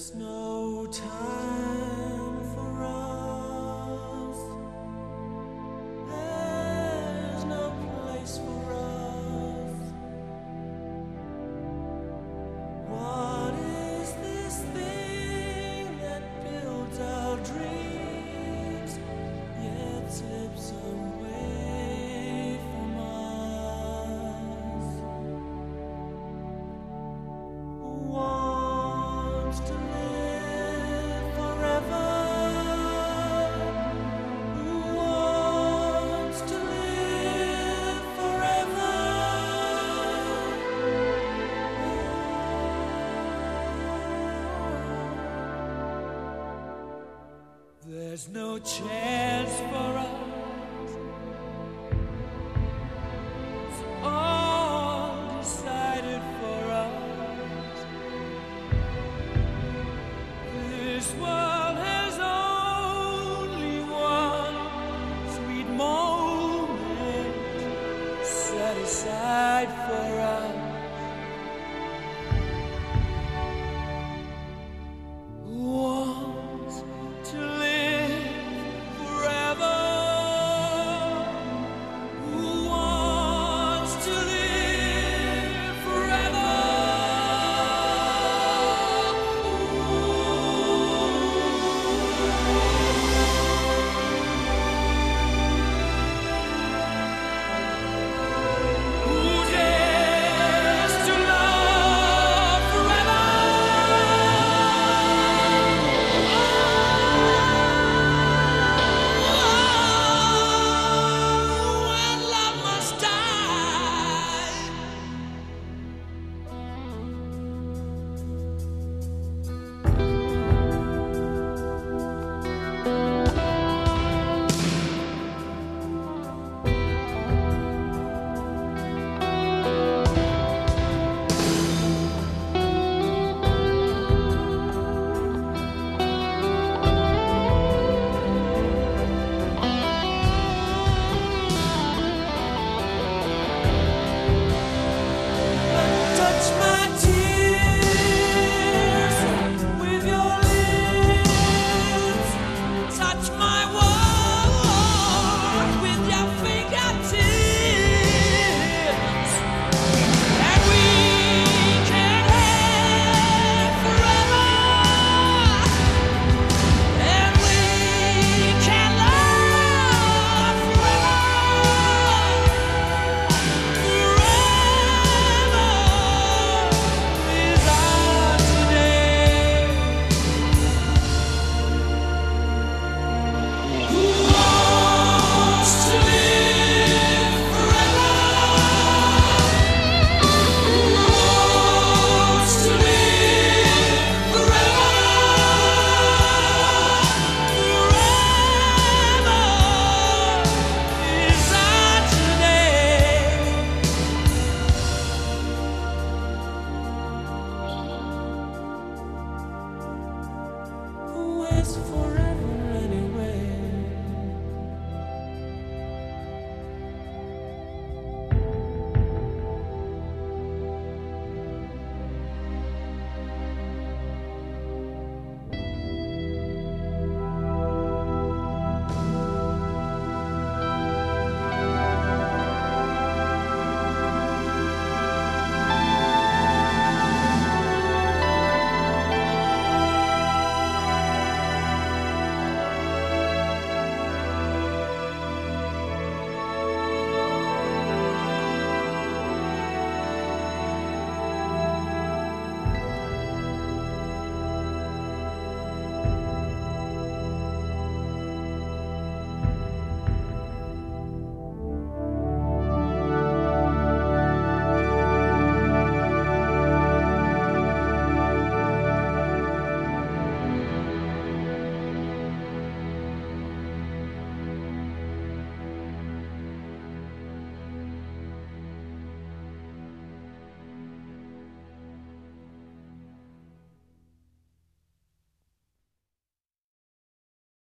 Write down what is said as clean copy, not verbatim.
no time for us. There's no place for us. What is this thing that builds our dreams yet slips away from us? Wants to live forever. Who wants to live forever? There's no chance for us. It's all decided for us. This world has only one sweet moment set aside for us.